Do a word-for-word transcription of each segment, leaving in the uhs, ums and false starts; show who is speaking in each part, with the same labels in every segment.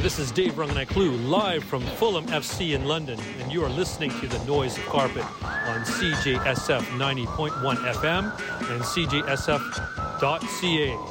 Speaker 1: this is Dave Runganay-Clue, live from Fulham F C in London, and you are listening to The Noise of Carpet on C J S F ninety point one F M and C J S F dot C A.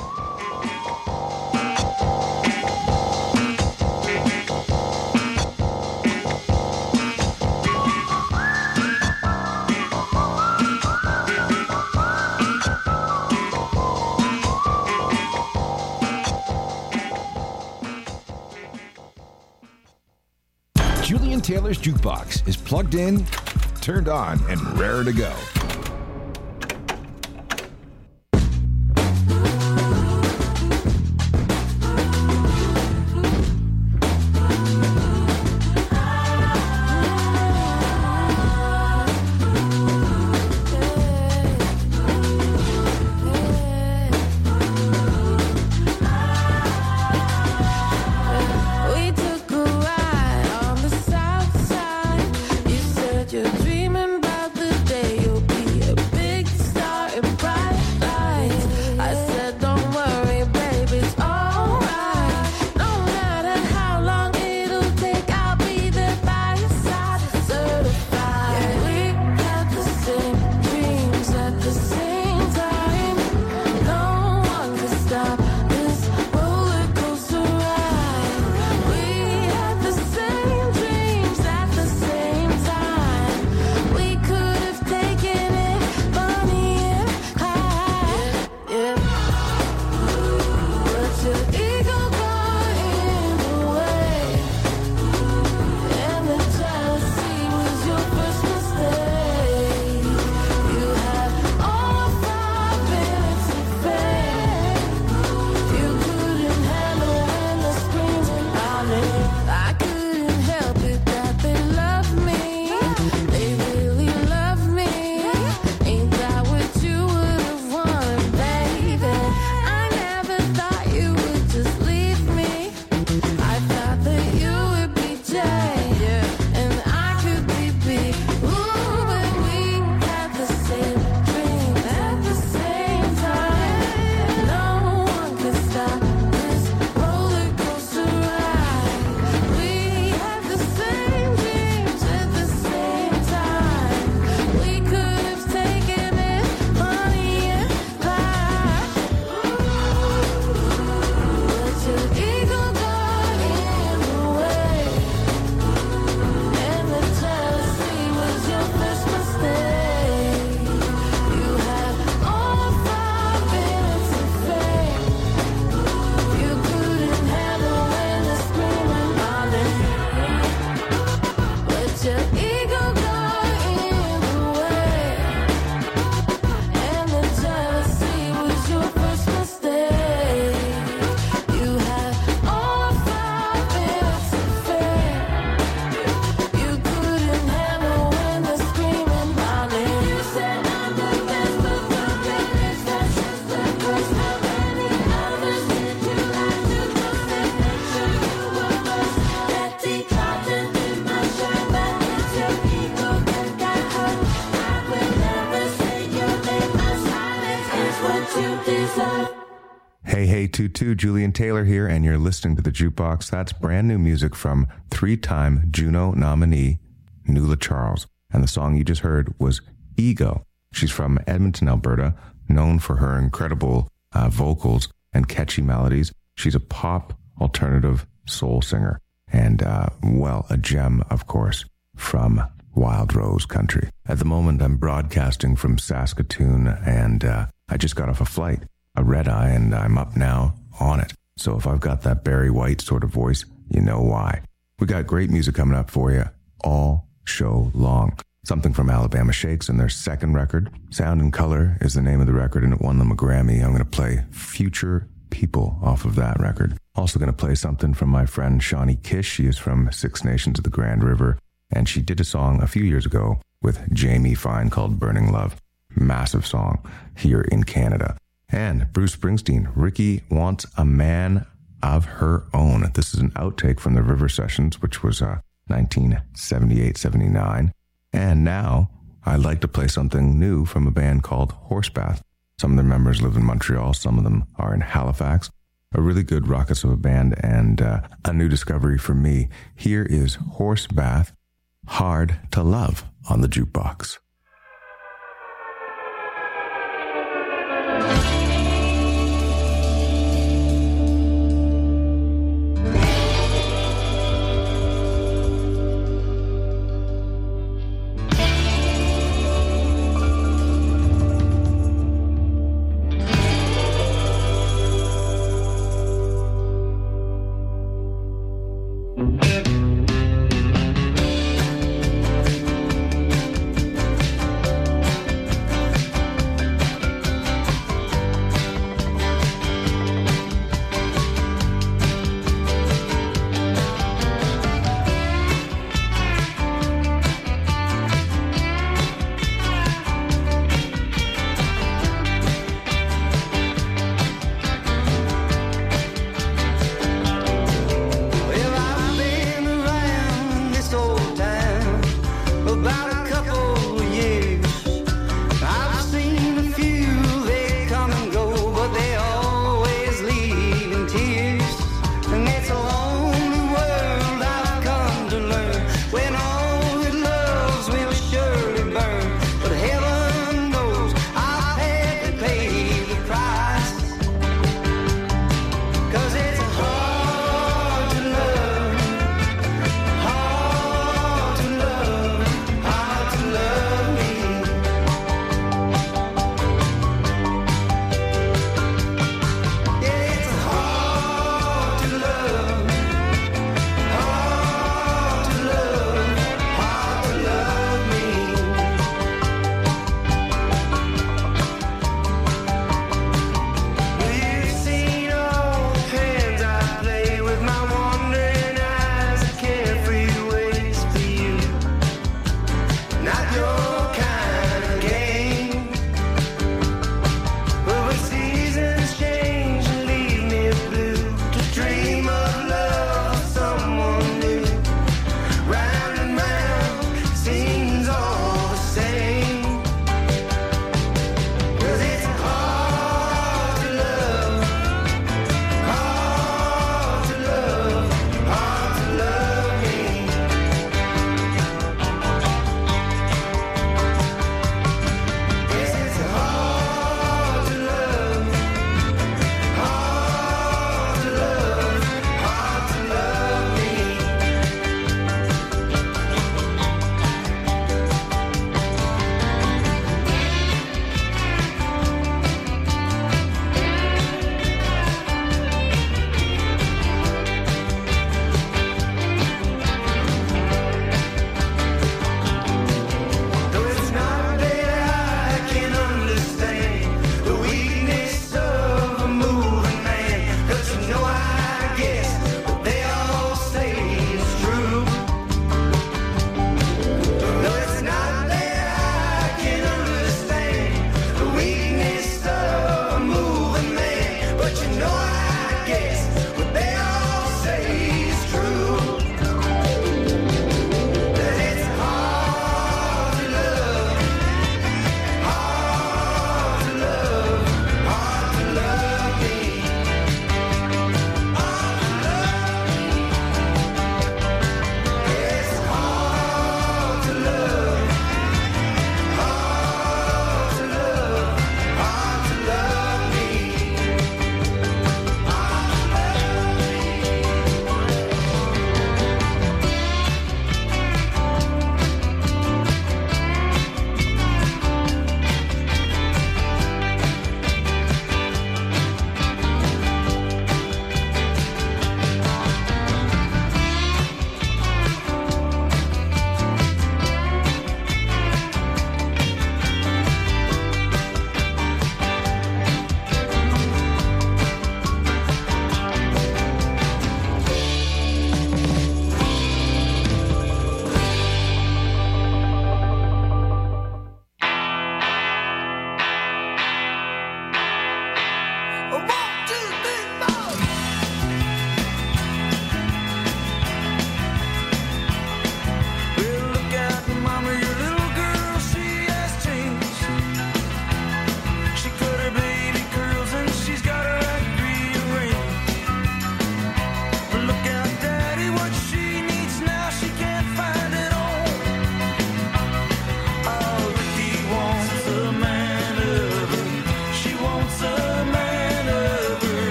Speaker 2: Julian Taylor's Jukebox is plugged in, turned on, and raring to go.
Speaker 3: two two, Julian Taylor here, and you're listening to The Jukebox. That's brand new music from three-time Juno nominee Nuala Charles. And the song you just heard was Ego. She's from Edmonton, Alberta, known for her incredible uh, vocals and catchy melodies. She's a pop alternative soul singer and, uh, well, a gem, of course, from Wild Rose Country. At the moment, I'm broadcasting from Saskatoon, and uh, I just got off a flight, a red eye, and I'm up now on it. So if I've got that Barry White sort of voice, you know why. We got great music coming up for you all show long. Something from Alabama Shakes and their second record. Sound and Color is the name of the record, and it won them a Grammy. I'm going to play Future People off of that record. Also going to play something from my friend Shawnee Kish. She is from Six Nations of the Grand River, and she did a song a few years ago with Jamie Fine called Burning Love. Massive song here in Canada. And Bruce Springsteen, Ricky Wants a Man of Her Own. This is an outtake from the River Sessions, which was uh, nineteen seventy-eight seventy-nine. And now I'd like to play something new from a band called Horsebath. Some of their members live in Montreal, some of them are in Halifax. A really good rockets of a band and uh, a new discovery for me. Here is Horse Bath, Hard to Love on the Jukebox.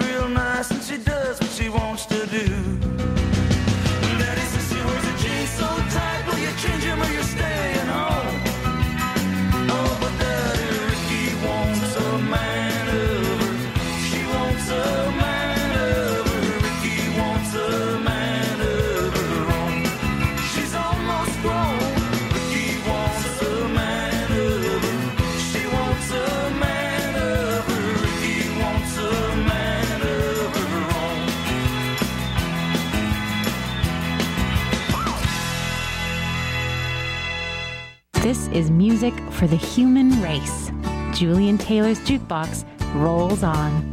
Speaker 4: real nice and she does what she wants to do. Daddy says she wears her jeans so tight, will you change him or you're staying home? Oh, but Daddy Ricky wants a man of her. She wants a man of her. Ricky wants a man of her own. She's almost grown. Ricky wants a man of her. She wants a man of her. Ricky wants a man of her own.
Speaker 5: This is music for the human race. Julian Taylor's Jukebox rolls on.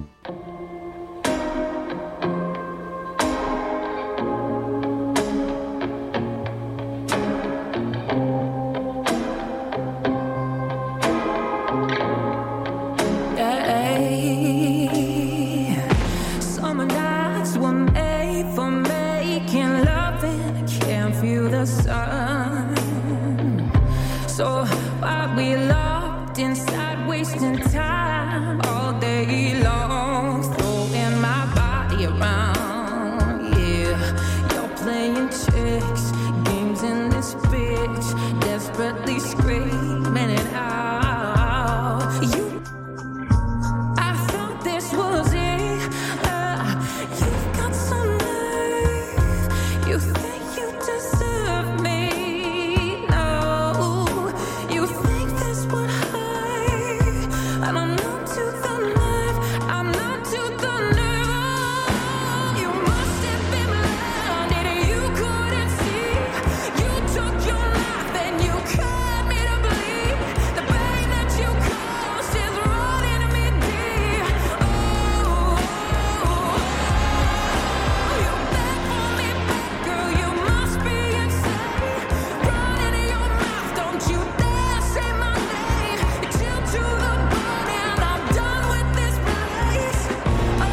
Speaker 6: Summer nights were made for making love and I can't feel the sun. So while we locked inside, wasting time all day long, throwing my body around. Yeah, you're playing tricks, games in this bitch, desperately screaming it out. You, I thought this was it. Uh, you've got some nerve. You think you deserve me? No, you think this would hurt, and I'm not to the nerve. I'm not to the nerve. You must have been blinded. You couldn't see. You took your life and you cut me to bleed. The pain that you caused is running me deep. Oh, oh, oh. You beg for me back, girl. You must be insane. Running in your mouth, don't you dare say my name. You chill to the bone and I'm done with this place. Oh,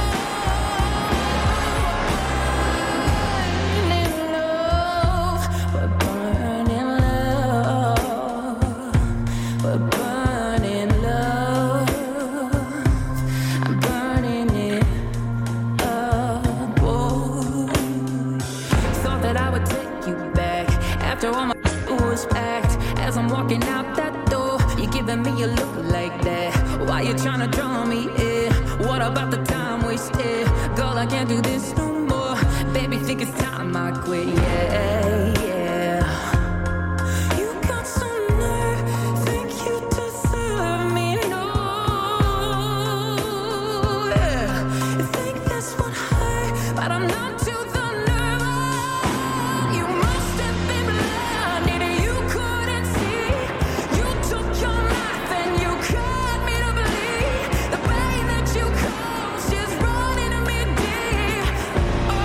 Speaker 6: burning love, we're burning love, we're burning love. I'm burning it up, boy. Thought that I would take you back after all my was packed. As I'm walking out that door, you're giving me a look like that. Why you trying to draw me in? What about the time wasted? Girl, I can't do this no more. Baby, think it's time I quit. Yeah, yeah. You got some nerve, think you deserve me? No, yeah. You think this would hurt, but I'm not to the nerve. You must have been blinded. You couldn't see. You took your life and you cut me to bleed. The pain that you caused is running me deep. Oh,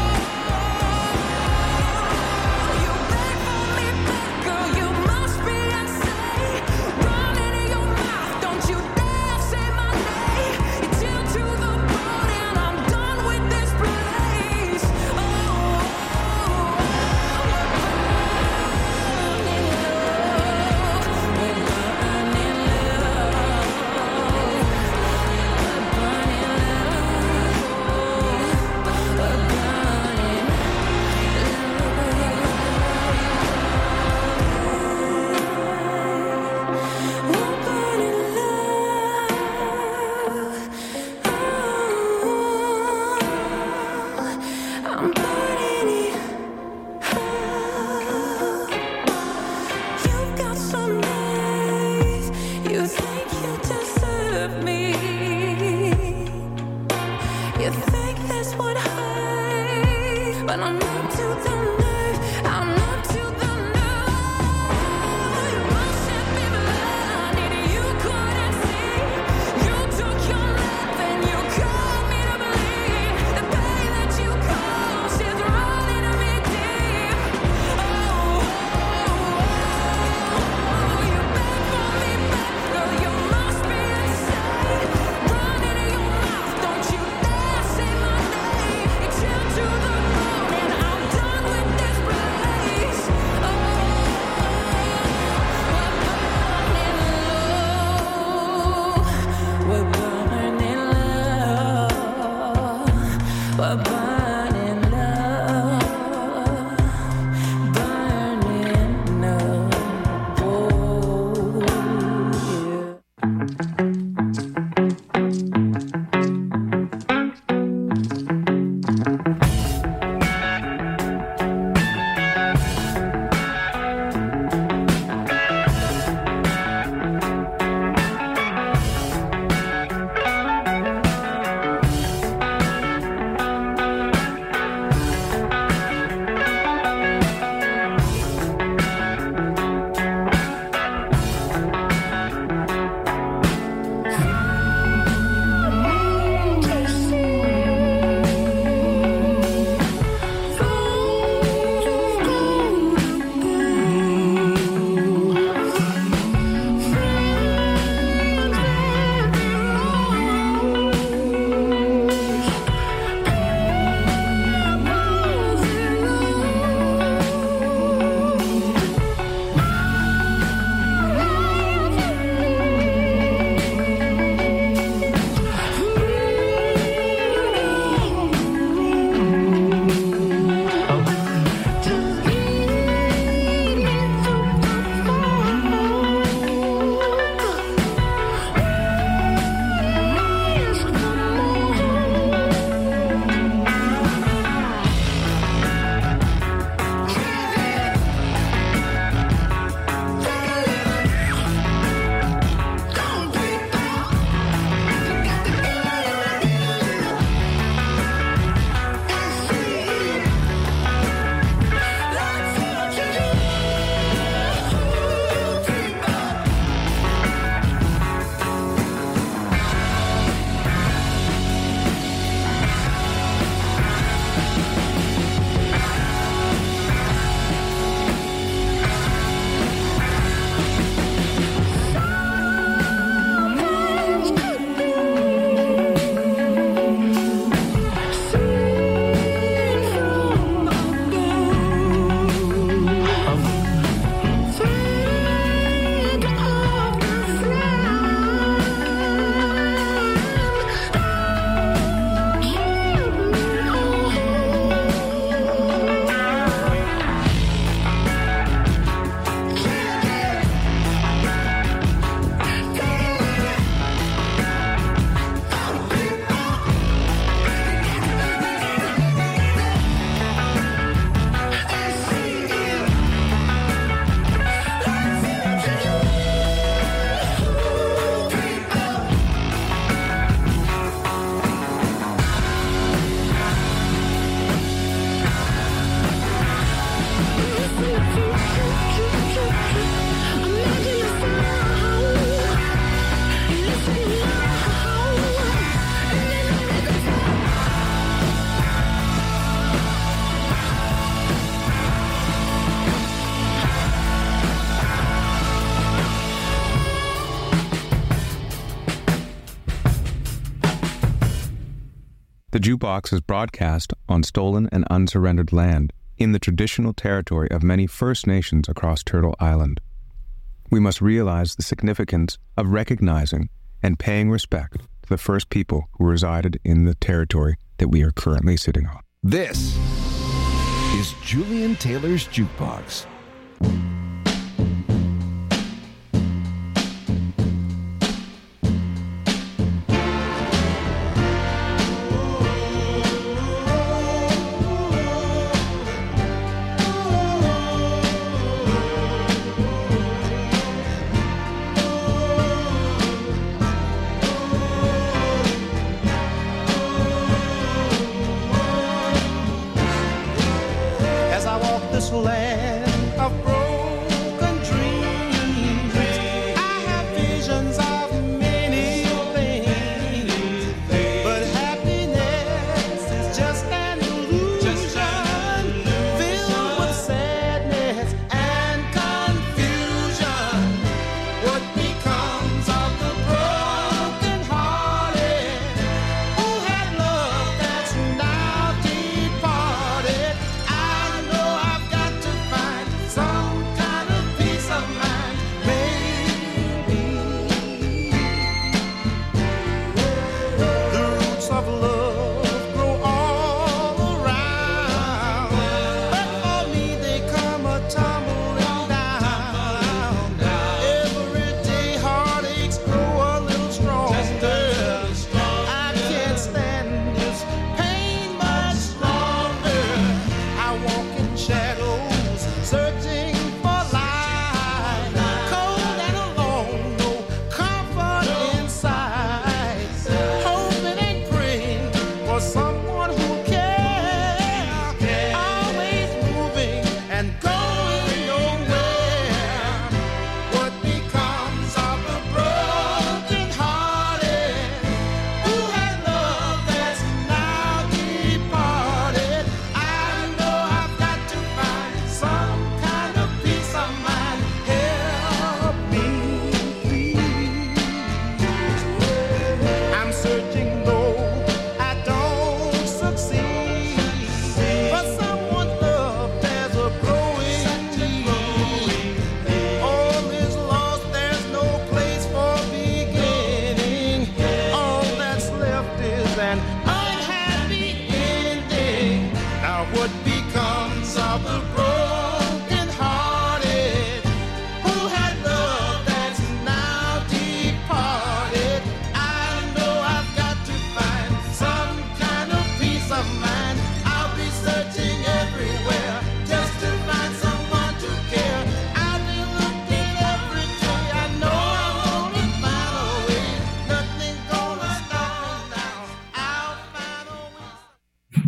Speaker 6: you beg for me back, girl. You must be insane. Running in your mouth, don't you dare say my name. You chill to the bone and I'm done with this place. Oh, I'm burning it up. You've got some nerve. You think you deserve me. You think this would hurt, but I'm not to the nerve. I'm not to the nerve. You must have been blinded. You couldn't see. You took your life and you cut me to bleed. The pain that you caused is running me deep. Oh, oh, oh. You beg for me back, girl. You must be insane. Running in your mouth, don't you dare say my name. You chill to the bone and I'm done with this. but burning love, burning love. Oh, yeah.
Speaker 3: The Jukebox is broadcast on stolen and unsurrendered land in the traditional territory of many First Nations across Turtle Island. We must realize the significance of recognizing and paying respect to the first people who resided in the territory that we are currently sitting on.
Speaker 2: This is Julian Taylor's Jukebox.
Speaker 7: As I walk this land of broken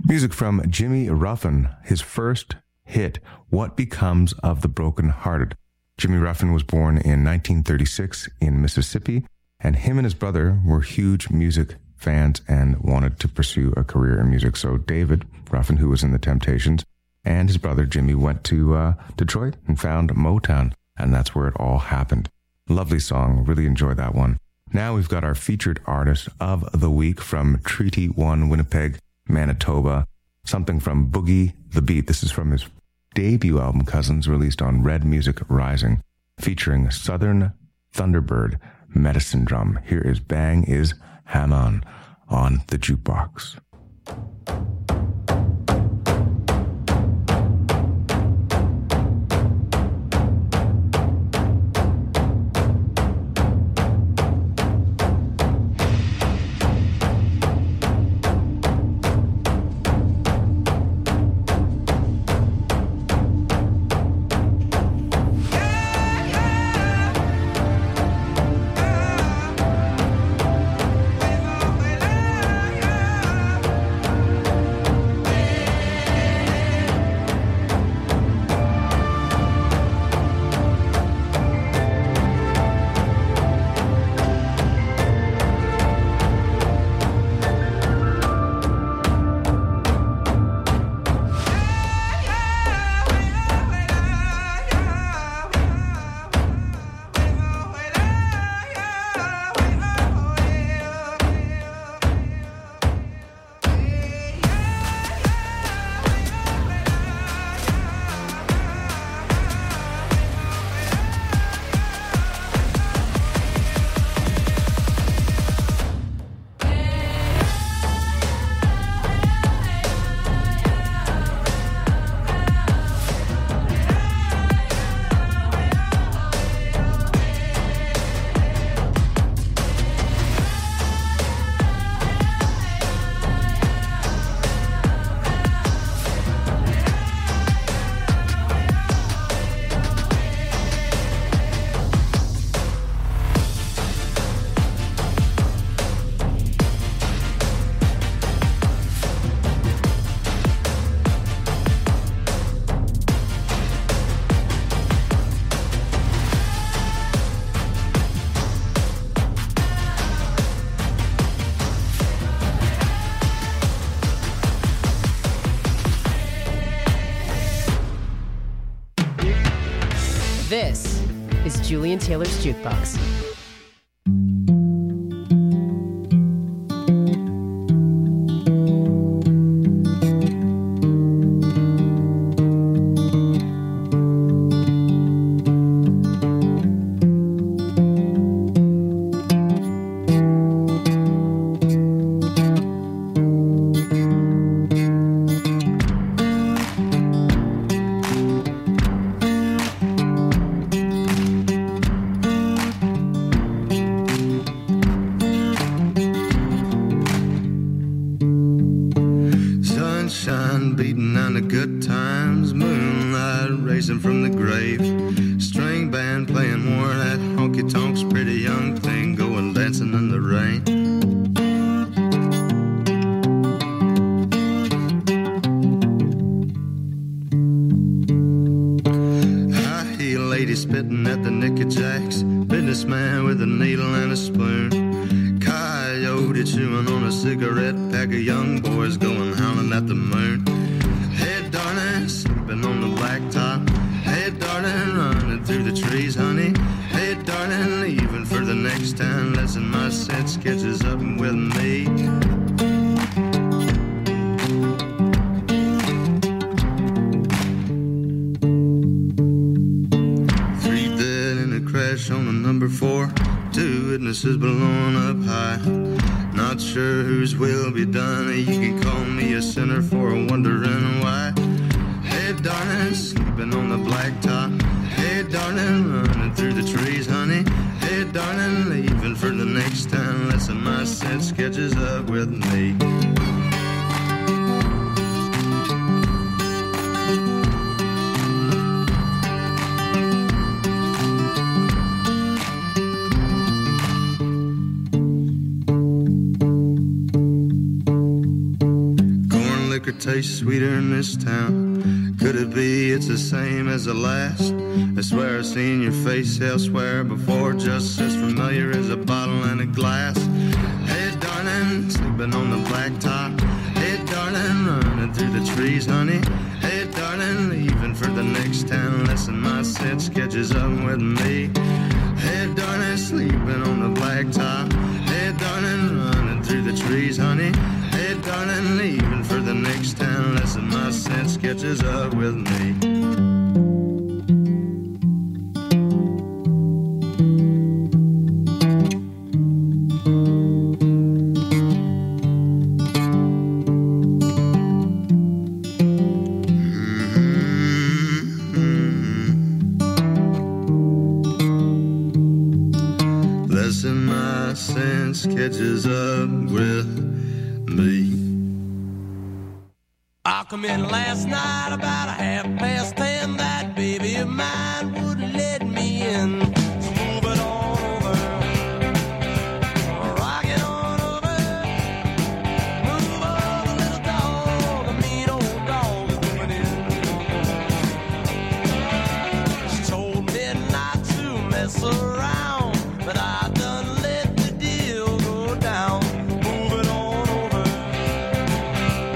Speaker 3: Music from Jimmy Ruffin, his first hit, What Becomes of the Broken Hearted. Jimmy Ruffin was born in nineteen thirty-six in Mississippi, and him and his brother were huge music fans and wanted to pursue a career in music. So David Ruffin, who was in the Temptations, and his brother Jimmy went to uh, Detroit and found Motown, and that's where it all happened. Lovely song. Really enjoy that one. Now we've got our featured artist of the week from Treaty One, Winnipeg, Manitoba. Something from Boogie the Beat. This is from his debut album, Cousins, released on Red Music Rising, featuring Southern Thunderbird Medicine Drum. Here is Bang is Hammon on the Jukebox.
Speaker 7: This is Julian Taylor's Jukebox.
Speaker 8: liquor tastes sweeter in this town. Could it be it's the same as the last? I swear I've seen your face elsewhere before, just as familiar as a bottle and a glass. Hey, darling, sleeping on the blacktop. Hey, darling, running through the trees, honey. Hey, darling, leaving for the next town. Listen, my sense catches up with me. Hey, darling, sleeping on the blacktop. Hey, darling, running through the trees, honey. Hey, darling, leaving for the next town. Listen, my sense catches up with me. Catches up with me.
Speaker 9: I come in last night about a half past ten. That baby of mine